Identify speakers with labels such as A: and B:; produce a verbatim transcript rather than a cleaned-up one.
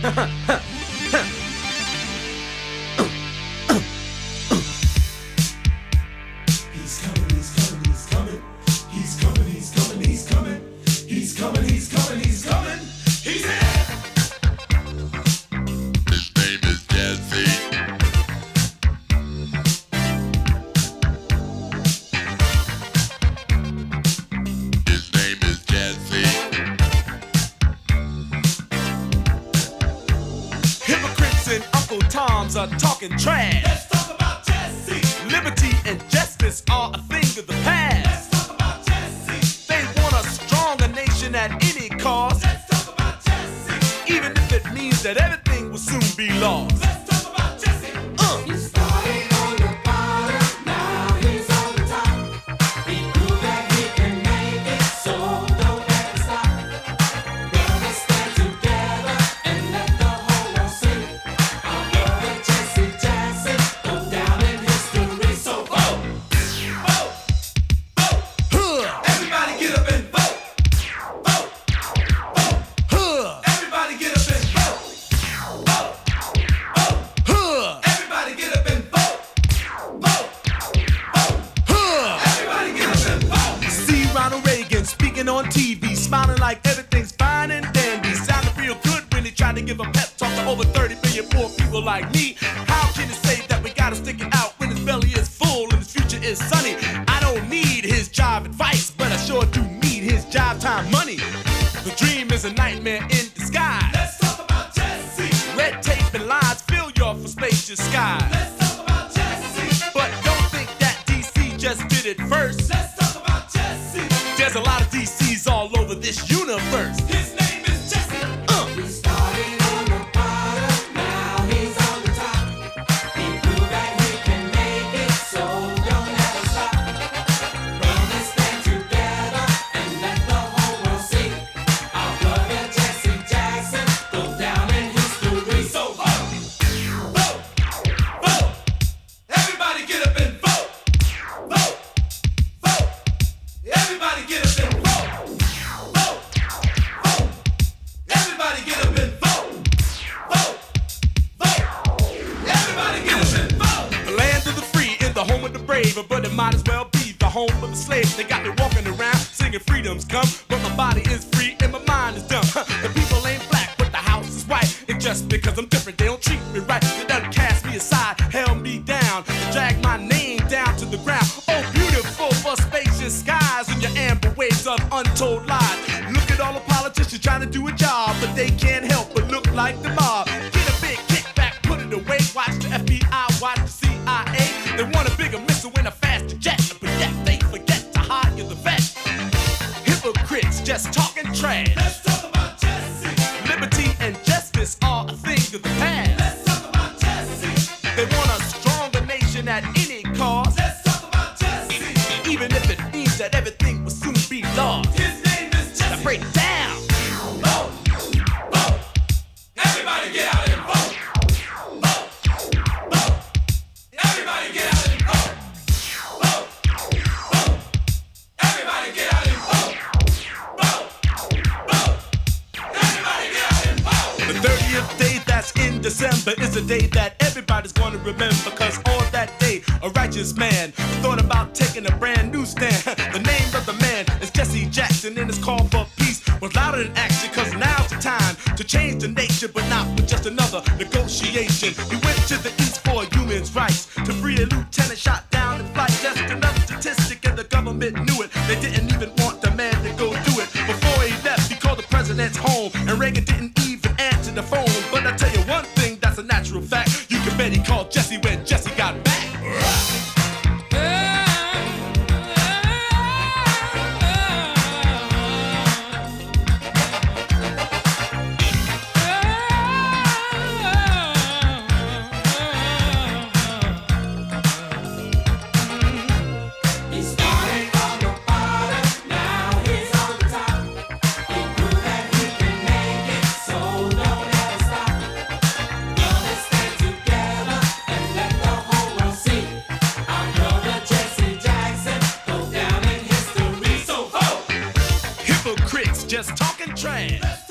A: Toms are talking trash.
B: Let's talk about Jesse.
A: Liberty and justice are a thing of the past.
B: Let's talk about Jesse.
A: They want a stronger nation at any cost.
B: Let's talk about Jesse.
A: Even if it means that everything will soon be lost.
B: Let's talk about Jesse.
A: Uh.
B: He started on the bottom, now he's on the top. He proved that he can make it, so don't ever stop. Gonna stand together and let the whole world see. Jesse Jackson, go down in history. So vote, vote, vote.
A: Huh.
B: Everybody get up and vote. Vote, vote.
A: Huh.
B: Everybody get up and vote. Vote, vote.
A: Huh.
B: Everybody get up and vote. Vote, vote.
A: Huh.
B: Everybody get up and vote.
A: See Ronald Reagan speaking on T V, smiling like everything's fine and dandy. Sounded real good when he tried to give a pep talk to over thirty million poor people like me. How can you say that we gotta stick it out when his belly is full and his future is sunny? I don't need his job advice, but I sure do need his job time money. The dream is a nightmare in disguise.
B: Let's talk about Jesse.
A: Red tape and lines fill your spacious skies.
B: Let's talk about Jesse.
A: But don't think that D C just did it first.
B: Let's talk about Jesse.
A: There's a lot of D Cs all over this universe.
B: His name is Jesse.
A: Uh.
B: He started on the bottom, now he's on the top. He proved that he can make it, so don't ever stop. Gonna stand together and let the whole world see. Our brother Jesse Jackson, go down in history. So vote, vote, vote. Everybody get up and vote. Vote, vote. Everybody get up and vote. Vote, vote. Everybody get up and vote. Vote, vote. Everybody get up and vote.
A: The land of the free is the home of the brave, but it might as well be the home of the slave. They got me walking around singing freedom's come, but my body is free and my mind is dumb. The people ain't black, but the house is white. And just because I'm different, they don't treat me right. They done cast me aside, held me down, and drag my name down to the ground. Oh, beautiful for spacious skies and your amber waves of untold lies. Look at all the politicians trying to do a job, but they can't help but look like the mob. Get a big kickback, put it away. Watch the F B I, watch the C I A. They want a bigger missile and a faster jet, but yet they forget to hire the vet. Hypocrites just talking trash.
B: Let's talk about Jesse.
A: Liberty and justice are a thing of the past.
B: Let's talk about Jesse.
A: They want a stronger nation at any cost,
B: Let's talk about Jesse.
A: even if it means that everything will soon be lost.
B: His name is
A: Now
B: Jesse.
A: break it down.
B: Vote, vote. Everybody get out and vote. Vote, vote. Everybody get out and vote. Vote, vote. Everybody get out and vote. Vote, vote. Everybody get out and vote.
A: The thirtieth day that's in December is a day that everybody's gonna remember, cause on that day a righteous man thought about taking a brand new stand. The name of the man is Jesse Jackson, and his call for peace was louder than action, cause now's the time to change the nation, but not with just another negotiation. He went to the east for human rights, to free a lieutenant shot down in flight. Just another statistic, and the government knew it. They didn't even want the man to go do it. Before he left, he called the president's home, and Reagan didn't even answer the phone. But I tell you one thing that's a natural fact, you can bet he called Jesse when Jesse got back.
B: He started on the bottom, now he's on the top. He proved that he can make it, so don't ever stop. Gonna stand together and let the whole world see. Our brother Jesse Jackson, go down in history. So vote.
A: Hypocrites just talking trash.